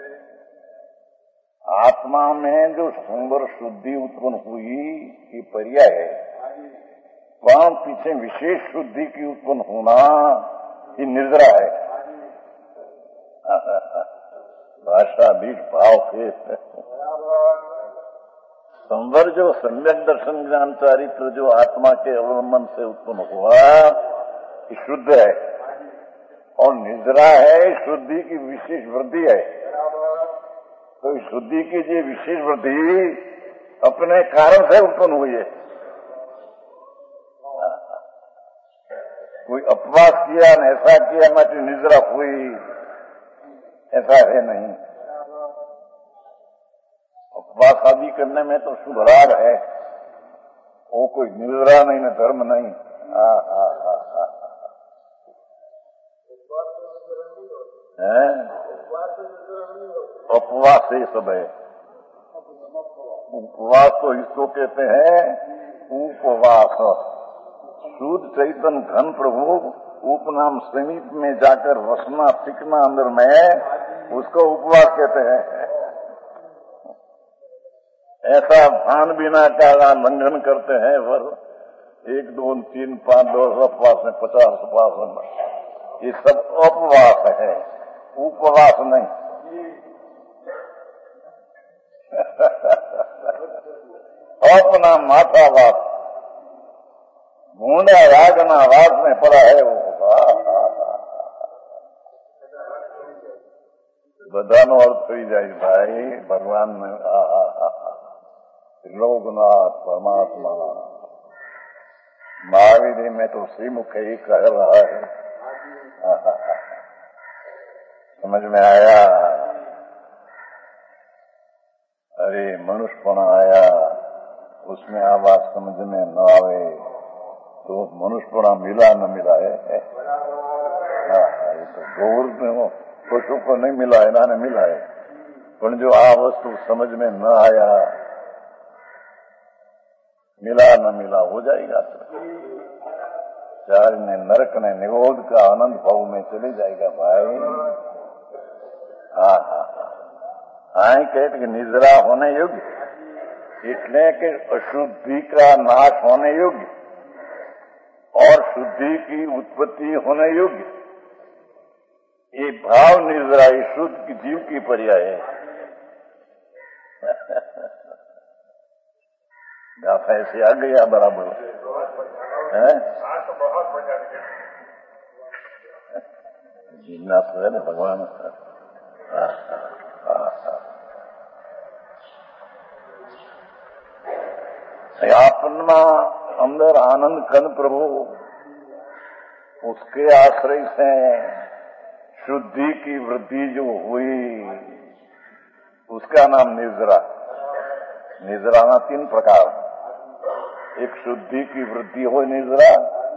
आत्मा में जो संवर शुद्धि उत्पन्न हुई ये पर्याय है, वहां पीछे विशेष शुद्धि की उत्पन्न होना ये निद्रा है। भाषा बीज भाव के संवर जो सम्यक दर्शन ज्ञान चारित्र जो आत्मा के अवलंबन से उत्पन्न हुआ ये शुद्ध है, और निद्रा है शुद्धि की विशेष वृद्धि है। तो शुद्धि की ये विशेष वृद्धि अपने कारण से उत्पन्न हुई है। कोई अपवास किया न ऐसा किया मत निद्रा हुई, ऐसा है नहीं। उपवास आदि करने में तो शुभ राग है, वो कोई निद्रा नहीं न धर्म नहीं। आ, आ, आ, आ, है उपवास ये सब है। उपवास तो इसको कहते हैं उपवास। शुद्ध चैतन्य घन प्रभु उपनाम समीप में जाकर वसना टिकना अंदर में, उसको उपवास कहते हैं। ऐसा भान बिना का लंघन करते हैं, वर एक दो तीन पांच दस उपवास में पचास उपवास में, ये सब उपवास है, उपवास नहीं। अपना माथा वास भूडा रागना वास में पड़ा है वो। बधानो अर्थ थी जाए भाई, भगवान ने लोकनाथ परमात्मा महावीर में तो श्रीमुख ही कह रहा है। समझ में आया? अरे मनुष्यपना आया, उसमें आवाज समझ में न आवे तो मनुष्यपना मिला न मिला है। ये तो गौर में हो, पशु को नहीं मिला है, ना मिला है, पर जो आ वस्तु समझ में न आया, मिला न मिला हो जाएगा। चार ने नरक ने निरोध का आनंद भाव में चले जाएगा भाई। हाँ हाँ हाँ कहते कि निद्रा होने योग्य, इसलिए कि अशुद्धि का नाश होने योग्य और शुद्धि की उत्पत्ति होने योग्य ये भाव निद्रा शुद्ध की जीव की पर्याय है। गाथा ऐसे आ गया बराबर है। जिज्ञास है ना भगवान। अपना अंदर आनंद कन प्रभु उसके आश्रय से शुद्धि की वृद्धि जो हुई उसका नाम निद्रा। निद्रा ना तीन प्रकार, एक शुद्धि की वृद्धि हो निद्रा,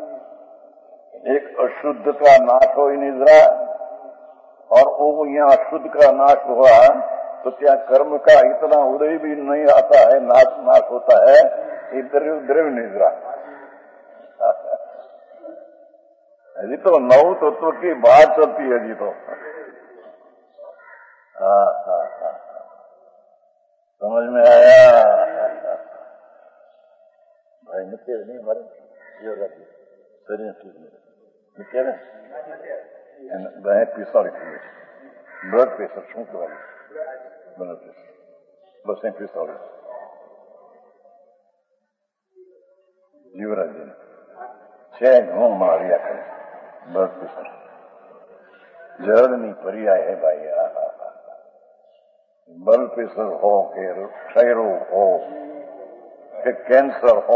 एक अशुद्ध का नाश हो निद्रा, और वो यहाँ अशुद्ध का नाश हुआ तो क्या कर्म का इतना उदय भी नहीं आता है, नाश नाश होता है, इधर द्रव्य निद्रा। अभी तो नौ तत्व की बात चलती है अभी तो। हाँ हाँ हाँ समझ में आया भाई। नित्य नहीं मरे योगा की शरीर ठीक नहीं नित्य में गए पिस्तालीस ब्लड प्रेशर શું કહેવાય ब्लड प्रेशर बस एक पिस्तालीस युवराज जी छह घणું માર્યા કરે ब्लड प्रेशर जड़नी पर्याय है भाई। ब्लड प्रेशर हो के क्षय रोग हो के कैंसर हो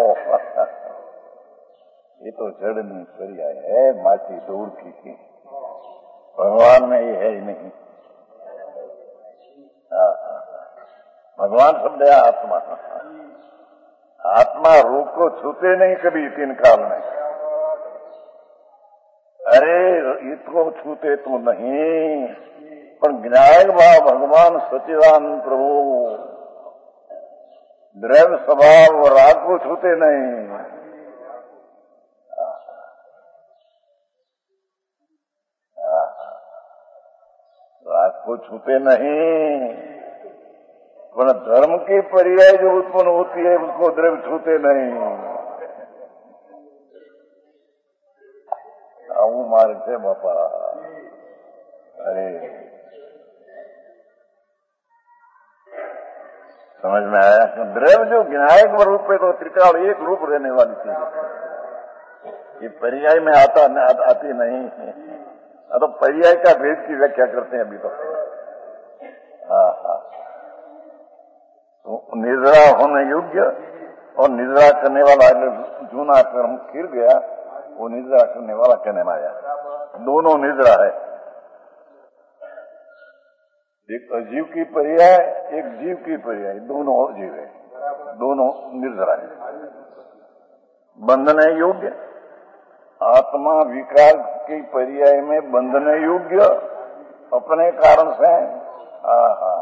ये तो जड़नी पर्याय है, माटी दूर की। भगवान में ये है ही नहीं। भगवान शब्द है आत्मा। आत्मा रूप को छूते नहीं कभी तीन काल में। अरे इसको छूते तो नहीं, पर ज्ञायक भाव भगवान सच्चिदानंद प्रभु द्रव्य स्वभाव और राग को छूते नहीं। राग को छूते नहीं, पर धर्म की पर्याय जो उत्पन्न होती है उसको द्रव्य छूते नहीं। आऊ मारे थे बापा। अरे समझ में आया? द्रव्य जो ज्ञायक रूप है तो त्रिकाल एक रूप रहने वाली चीज, ये पर्याय में आता न, आ, आती नहीं। तो पर्याय का भेद की व्याख्या करते हैं अभी तो। हाँ हाँ तो निद्रा होने योग्य और निद्रा करने वाला जूना कर्म गिर गया, वो निद्रा करने वाला कहने में आया। दोनों निद्रा है, एक अजीव की पर्याय एक जीव की पर्याय, दोनों जीव है, दोनों निद्रा है। बंधन योग्य आत्मा विकार की पर्याय में बंधन योग्य अपने कारण से। आहा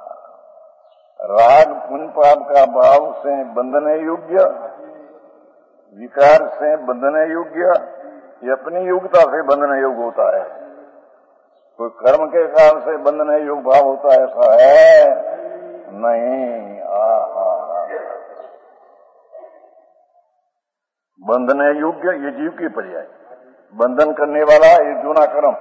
राग पुण्य पाप का भाव से बंधन योग्य, विकार से बंधन योग्य, ये अपनी योग्यता से बंधन योग्य होता है। कोई कर्म के कारण से बंधन योग्य भाव होता है ऐसा है नहीं। आहा बंधन योग्य ये जीव की पर्याय, बंधन करने वाला ये जूना कर्म,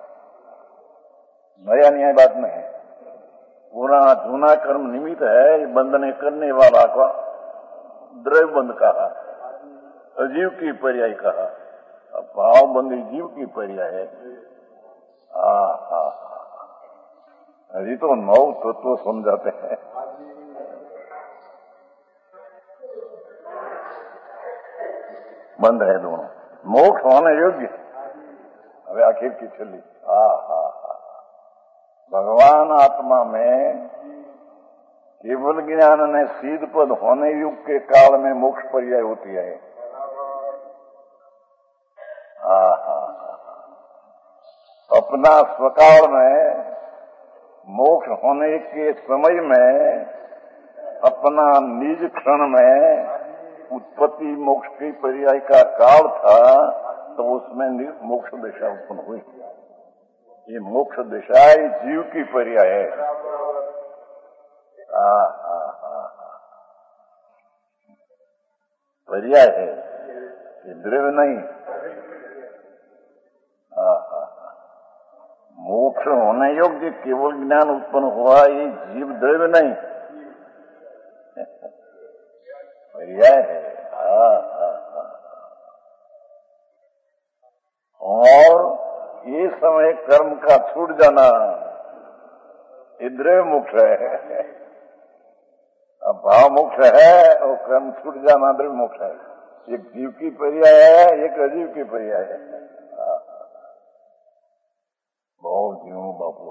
नया न्याय बात नहीं है। पूरा जूना कर्म निमित्त है, ये बंधन करने वाला का द्रव्य बंध कहा, अजीव की पर्याय कहा, भाव बंधी जीव की पर्याय है। अभी तो नौ तत्व समझाते हैं। बंद है दोनों, मोक्ष होने योग्य। अबे आखिर की चली। हा हा हा भगवान आत्मा में केवल ज्ञान ने सीध पद होने युग के काल में मोक्ष पर्याय होती है। हा हा अपना स्वकाल में मोक्ष होने के समय में अपना निज क्षण में उत्पत्ति मोक्ष की पर्याय का काल था, तो उसमें मोक्ष दिशा उत्पन्न हुई। ये मोक्ष दिशा जीव की पर्याय है। आ, आ, आ, आ। पर्याय है, ये द्रव्य नहीं। मोक्ष होने योग्य केवल ज्ञान उत्पन्न हुआ, ये जीव द्रव्य नहीं, पर्याय है। हाँ हाँ हाँ। और ये समय कर्म का छूट जाना, ये द्रव्य मोक्ष है। अब भाव मोक्ष है और कर्म छूट जाना द्रव्य मोक्ष है। एक जीव की पर्याय है, एक अजीव की पर्याय है। बहुत जीव बापू,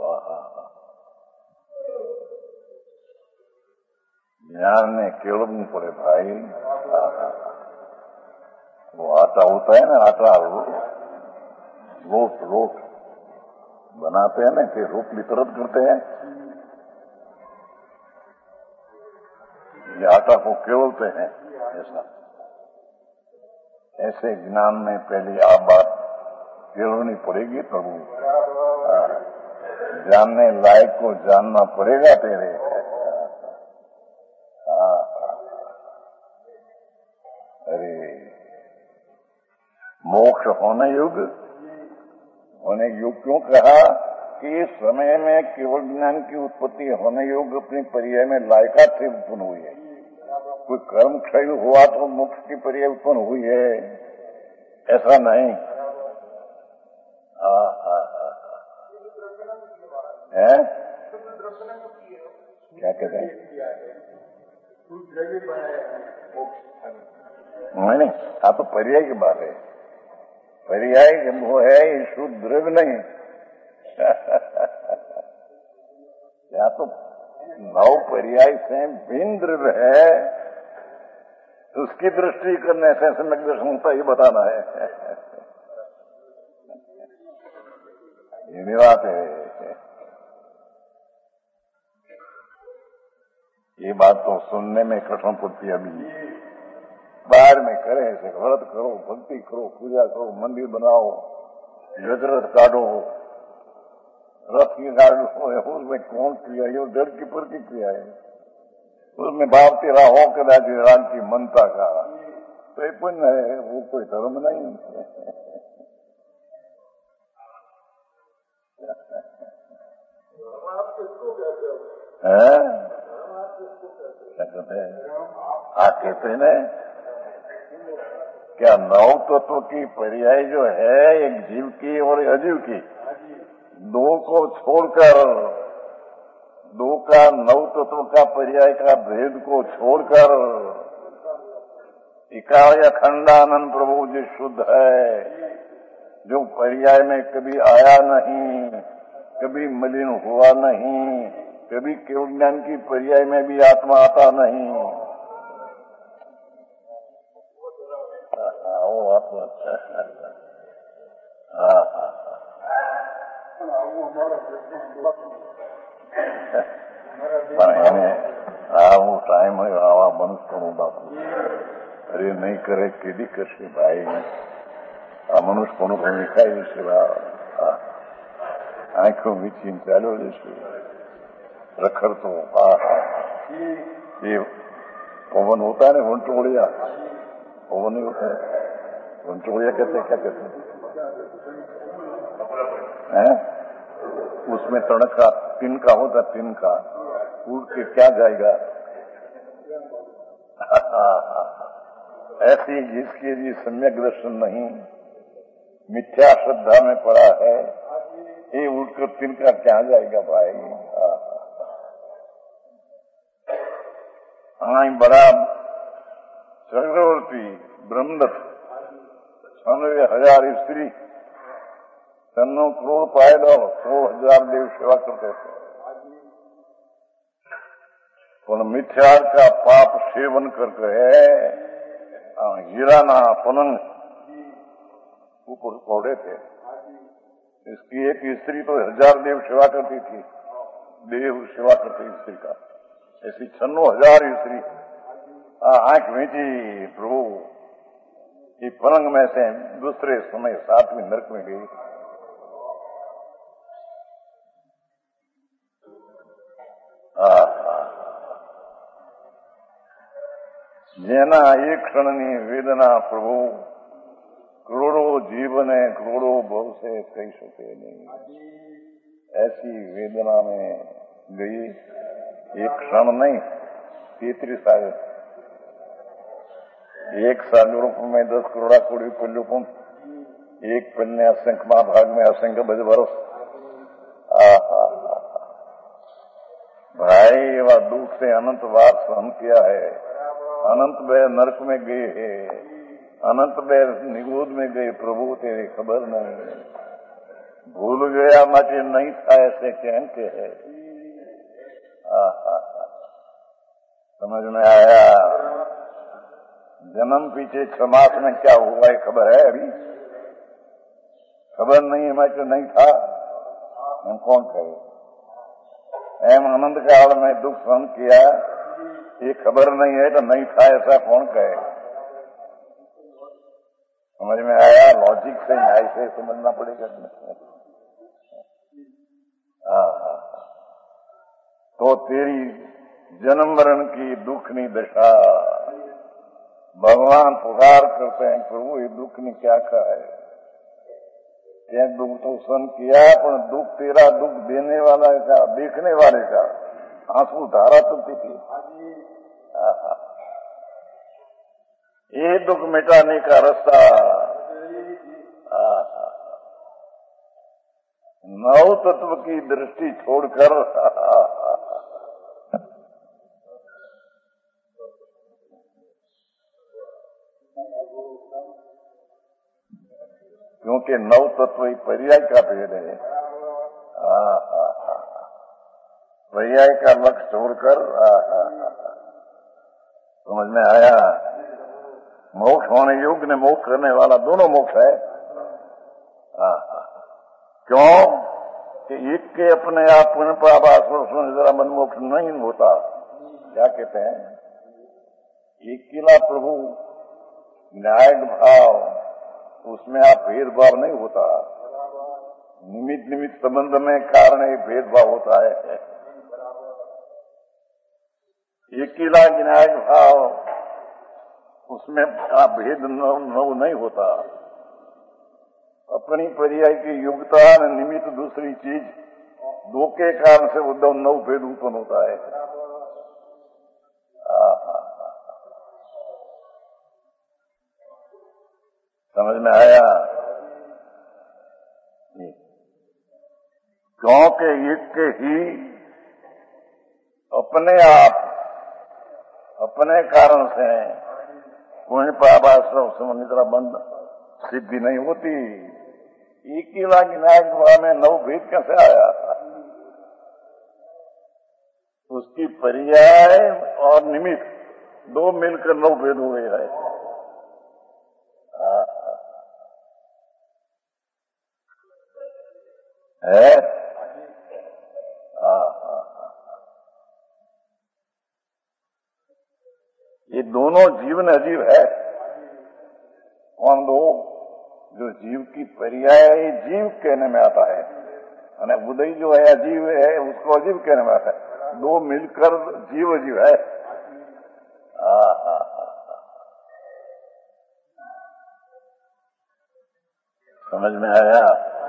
ज्ञान ने केवल पड़े भाई। वो आटा होता है ना, आटा रोट रोट बनाते हैं ना, कि रोटली तरत करते हैं, ये आटा को केवलते हैं। ऐसा ऐसे ज्ञान में पहले आप बात केवलनी पड़ेगी प्रभु। जानने लायक को जानना पड़ेगा तेरे। अरे मोक्ष होने युग, होने युग क्यों कहा कि इस समय में केवल ज्ञान की उत्पत्ति होने युग अपनी पर्याय में लायका से उत्पन्न हुई है। कोई कर्म क्षय हुआ तो मोक्ष की पर्याय उत्पन्न हुई है, ऐसा नहीं। हाँ हाँ हाँ है, क्या कहते हैं? नहीं नहीं, आप तो पर्याय की बात है। पर्याय वो है, ये शुद्ध द्रव्य नहीं। या तो नौ पर्याय से भिन्न द्रव्य है, तो उसकी दृष्टि करने से सम्यक दर्शन होता, ये बताना है। ये बात है। ये बात तो सुनने में कठिन पड़ती है। अभी बाहर में करे ऐसे, व्रत करो, भक्ति करो, पूजा करो, मंदिर बनाओ, यजरथ काटो, रथ की गाड़ी हो, उसमें कौन क्रिया है? जड़ की पर की क्रिया है। उसमें भाव तेरा हो कदाच राग की मनता का, तो ये पुण्य है, वो कोई धर्म नहीं है। क्या कहते हैं? हाँ कहते हैं ना, क्या नौ तत्व की पर्याय जो है, एक जीव की और एक अजीव की, दो को छोड़कर, दो का नौ तत्व का पर्याय का भेद को छोड़कर इकाय अखंडानंद प्रभु जी शुद्ध है, जो पर्याय में कभी आया नहीं, कभी मलिन हुआ नहीं, कभी केवल ज्ञान की पर्याय में भी आत्मा आता नहीं। वो आत्मा हाँ हाँ हाँ वो टाइम है आवा मनुष्य को बापू। अरे नहीं करे केदी करશે ભાઈ, આ મનુષ્ય કોનું કોઈ વિખાઈ છે, આંખો મીચીને ચાલ્યો જશે રખડતો। હા હા ये पवन होता है ना, वंटोड़िया, पवन नहीं होता है, वंटोड़िया कहते हैं, क्या कहते हैं? उसमें तड़का तिनका होता, तिनका उड़ के क्या जाएगा? ऐसी जिसके लिए सम्यक दर्शन नहीं, मिथ्या श्रद्धा में पड़ा है, ये उड़कर तिनका क्या जाएगा भाई? हाँ बड़ा चक्रवर्ती ब्रह्मदत्त छानवे हजार स्त्री, तन्नो करोड़ पाए दो, सौ हजार देव सेवा करते थे। पर मिथ्या का पाप सेवन करके हीराना पलंग ऊपर पौड़े थे। इसकी एक स्त्री तो हजार देव सेवा करती थी, देव सेवा करती स्त्री का, ऐसी छन्नो हजार स्त्री आंख मीची प्रभु ये पलंग में से दूसरे समय सातवीं नरक में गई। જેના એક ક્ષણની વેદના પ્રભુ करोड़ों जीवन है, करोड़ों भव से कही सके नहीं। ऐसी वेदना में गई, एक क्षण नहीं, तेतरी साल, एक साल रूप में दस करोड़ा कोड़ी पुल्युपुम, एक पल ने असंख्य महाभाग में असंख्य बज बरस। आहा भाई, वह दुख से अनंत बार सहन किया है, अनंत बेर नरक में गए है, अनंत बेर निगोद में गए, प्रभु तेरी खबर नहीं, भूल गया माचे नहीं था ऐसे कहन के है। आहा समझ में आया? जन्म पीछे छह मास में क्या हुआ है खबर है? अभी खबर नहीं है, माचे नहीं था, हम कौन कहे? एम आनंद काल में दुख सहन किया, ये खबर नहीं है तो नहीं था ऐसा कौन कहे? समझ में आया? लॉजिक से न्याय से समझना पड़ेगा। तो तेरी जन्म मरण की दुखनी दशा, भगवान पुकार करते हैं, प्रभु ये दुख ने क्या कहा है? क्या दुख तो सहन किया, पर दुख तेरा दुख देने वाला का, देखने वाले का आंसू धारा चलती थी। ये दुख मिटाने का रास्ता नव तत्व की दृष्टि छोड़कर क्योंकि नव तत्व ही पर्याय का भेद है। पर्याय का लक्ष्य छोड़कर समझ में आया? मोक्ष होने योग्य ने मोक्ष करने वाला दोनों मोक्ष है। क्यों कि एक के अपने आप जरा मन मोक्ष नहीं होता। क्या कहते हैं? एक किला प्रभु न्यायिक भाव, उसमें आप भेदभाव नहीं होता। निमित्त निमित्त संबंध में कारण ही भेदभाव होता है। एक किला न्यायिक भाव, उसमें आप भेद नव नहीं होता। अपनी पर्याय की योग्यता निमित्त दूसरी चीज, दो के कारण से उद्धव नव भेद उत्पन्न होता है। समझ में आया? क्योंकि एक के ही अपने आप अपने कारण से कोई पापाश्रम निद्रा बंद सिद्धि नहीं होती। एक ही लाख नायक में नव भेद कैसे आया? उसकी पर्याय और निमित्त दो मिलकर नव भेद हो गए है। है ये दोनों जीवन अजीब है। कौन दो? जो जीव की पर्याय जीव कहने में आता है, यानी उदय जो है अजीव है, उसको अजीव कहने में आता है। दो मिलकर जीव अजीव है। आ, आ, आ, समझ में आया?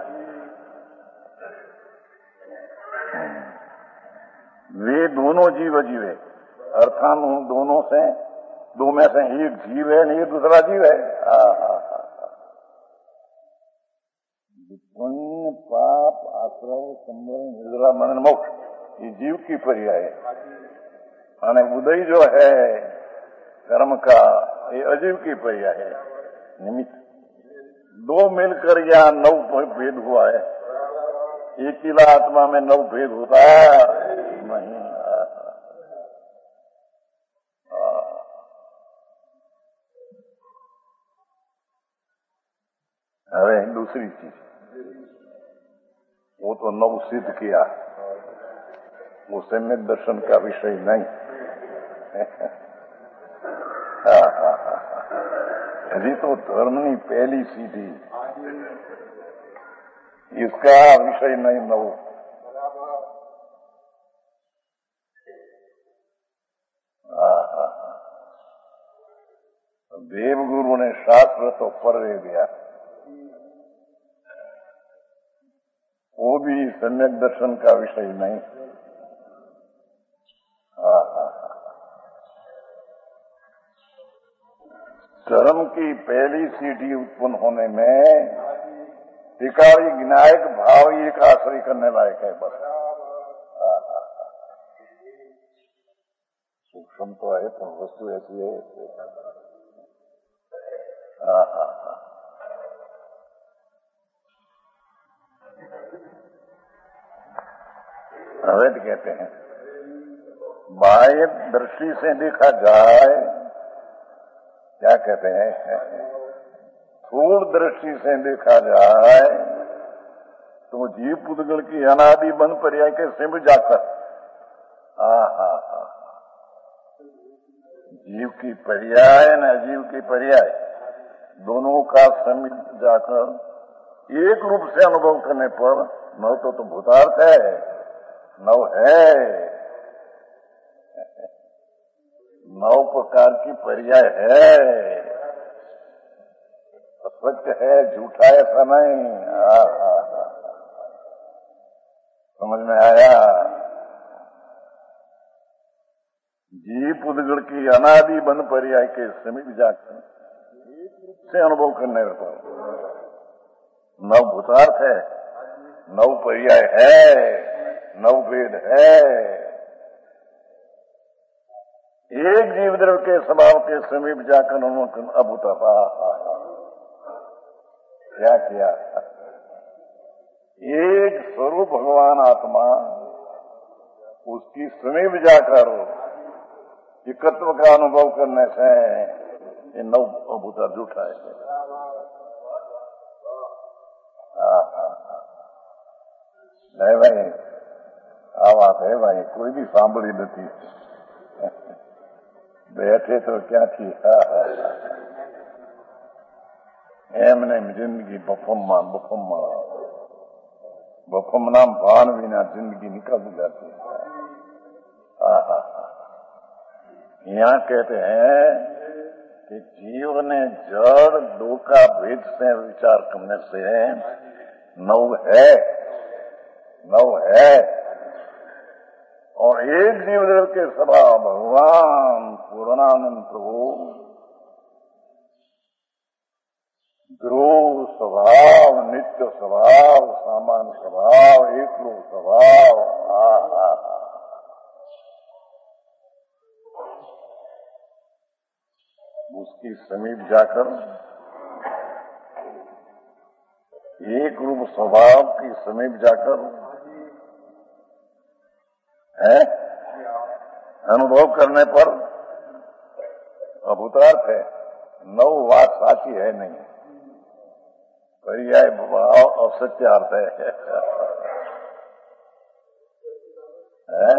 वे दोनों जीव अजीव है, अर्थात उन दोनों से, दो में से एक जीव है नहीं दूसरा जीव है। आ, आ, आ, पुण्य पाप आश्रव संवरण निद्रा मनन मोक्ष ये जीव की पर्याय है। माने उदय जो है कर्म का, ये अजीव की पर्याय है। निमित्त दो मिलकर या नव भेद हुआ है। एक ही आत्मा में नव भेद होता है नहीं। अरे दूसरी चीज, वो तो नव सिद्ध किया, वो सम्यक दर्शन का विषय नहीं। अभी तो धर्मनी पहली सीधी, इसका विषय नहीं नव। देवगुरु ने शास्त्र तो पर दिया, भी सम्यक दर्शन का विषय नहीं। कर्म की पहली सीढ़ी उत्पन्न होने में टिकारी विनायक भाव एक आश्रय करने लायक है बस। सूक्ष्म तो है पर वस्तु ऐसी है। अवैध कहते हैं बाह्य दृष्टि से देखा जाए, क्या कहते हैं, स्थूल दृष्टि से देखा जाए तो जीव पुद्गल की अनादि बन पर्याय के सिमट जाकर हा हा हा जीव की पर्याय न अजीव की पर्याय दोनों का समित जाकर एक रूप से अनुभव करने पर न तो, तो भूतार्थ है, नव है, नौ प्रकार की पर्याय है, सत्य है, झूठा ऐसा नहीं। आ, आ, आ, समझ में आया? जीव पुद्गल की अनादि बन पर्याय के समीप जाकर से अनुभव करने पर नव भूतार्थ है, नव पर्याय है, नव भेद है। एक जीव द्रव के स्वभाव के समीप जाकर उन्होंने अभूत क्या किया, एक स्वरूप भगवान आत्मा उसकी समीप जाकर एकत्व का अनुभव करने से ये नव अभूता झूठा है। नहीं भाई, आ बात है भाई, कोई भी सांभળી નથી। बैठे तो क्या थी एमने जिंदगी बफम्मा बफम्मा बफम नाम भान बिना जिंदगी निकल जाती है। यहाँ कहते हैं कि जीव ने जड़ दो का भेद से विचार करने से नव है, नव है, और एक जीवदेव के स्वभाव भगवान पूर्णानंद प्रभु ध्रुव स्वभाव, नित्य स्वभाव, सामान्य स्वभाव, एक रूप स्वभाव। आ, आ, आ। उसकी समीप जाकर एक रूप स्वभाव की समीप जाकर है अनुभव करने पर अभूतार्थ है, नव बात साची है नहीं, पर्याय भाव असत्य अर्थ है, है?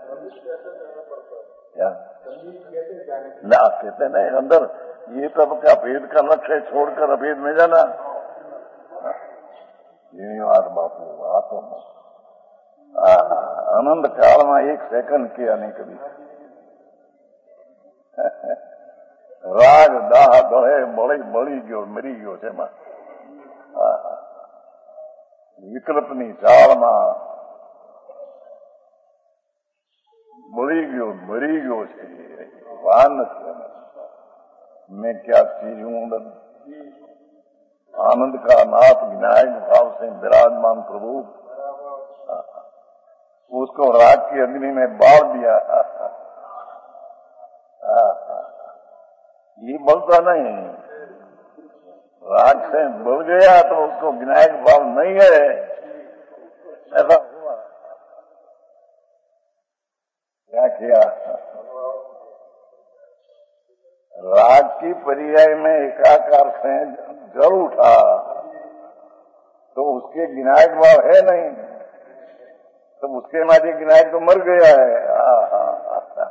क्या ना कहते नहीं, अंदर ये सब का भेद का लक्ष्य छोड़कर अभेद में जाना। धन्यवाद बापू, आत्मा आनंद काल में एक सेकंड किया नहीं कभी। राग दाह दहे बड़ी बड़ी गयो मरी गयो છે માં વિકલ્પની ચાળમાં બળી ગયો મરી ગયો છે, ભાન નથી। मैं क्या चीज हूं? आनंद का नाथ विनायक भाव से विराजमान प्रभु, उसको राग की अग्नि में बाढ़ दिया। ये बलता नहीं, राग से बढ़ गया तो उसको विनायक भाव नहीं है, ऐसा हुआ। क्या किया? राग की पर्याय में एकाकार से जल उठा तो उसके विनायक भाव है नहीं, तो उसके माध्यम विनायक तो मर गया है। आ, आ, आ, आ,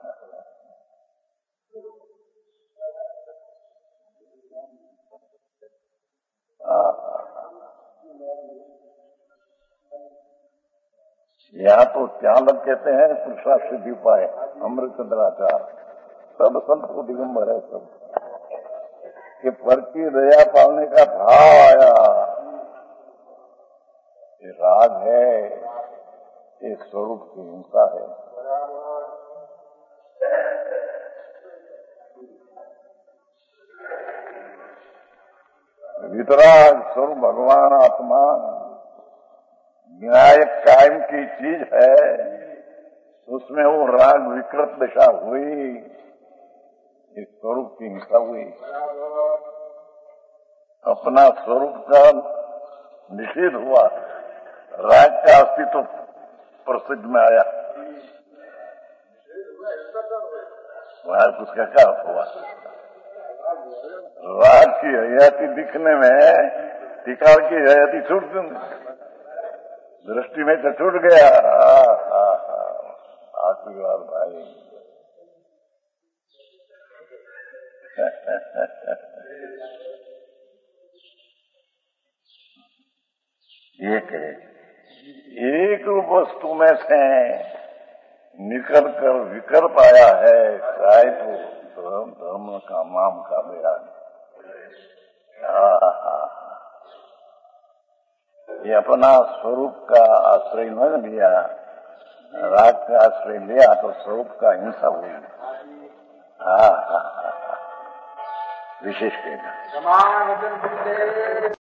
आ, आ, यहाँ तो त्यालक कहते हैं पुरुषार्थ सिद्धि उपाय, अमृतचंद्राचार्य सब संत को दिगंबर है सब, कि पर की दया पालने का भाव आया ये राग है, ये स्वरूप की हिंसा है। वितराग स्वरूप भगवान आत्मा विनायक कायम की चीज है, उसमें वो राग विकृत दशा हुई, इस स्वरूप की हिंसा हुई। अपना स्वरूप का निषेध हुआ, राग का अस्तित्व प्रसिद्ध में आया। वहां उसका क्या हुआ? राग की हयाती दिखने में टिकाव की हयाती छूट गई, दृष्टि में तो छूट गया। आशीर्वाद भाई। एक है, एक वस्तु में से निकल कर विकर पाया है, चाहे तो धर्म धर्म का नाम का बयान। ये अपना स्वरूप का आश्रय न लिया, राग का आश्रय लिया तो स्वरूप का हिंसा हुई। हाँ हाँ हाँ, विशेष कहना।